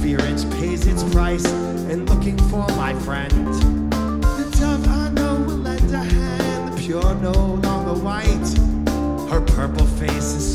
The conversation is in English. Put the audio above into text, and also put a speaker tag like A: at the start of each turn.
A: perseverance pays its price in looking for my friend. The dove I know will lend a hand, the pure no longer white. Her purple face is